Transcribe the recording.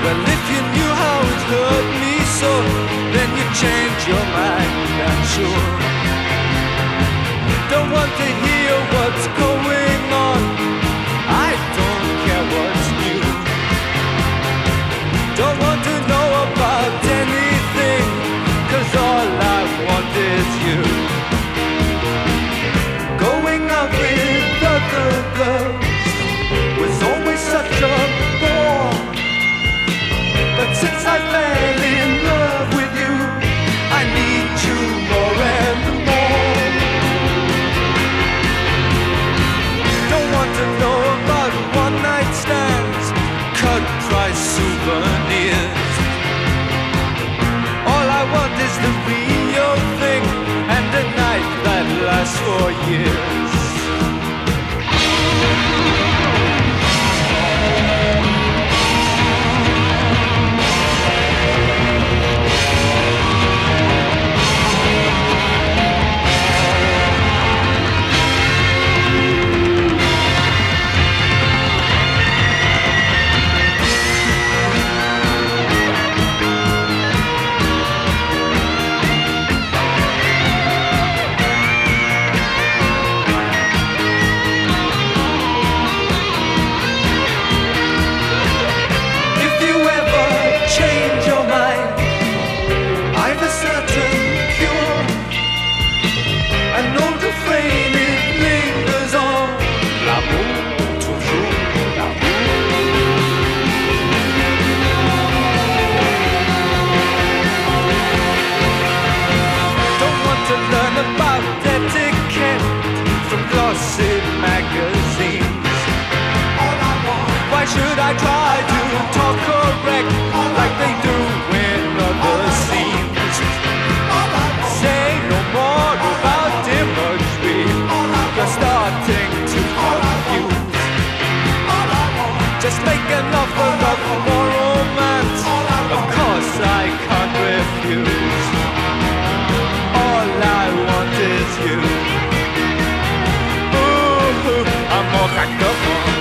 Well, if you knew how it hurt me so, then you'd change your mind, I'm sure. Don't want to hear what's going on, I don't care what's new. Don't want to know about anything, 'cause all I want is you. Going out with other girls was always such a bore, but since I fell in love with you, I need you more and more. Don't want to know about one-night stands, cut-price souvenirs. All I want is the real thing, and a night that lasts for years. Magazines. Why should I try to talk correct like they do in other scenes? Say no more about imagery, you're starting to confuse. Just make an offer of more romance, of course I can't refuse. All I want is you. I'm all cracked up on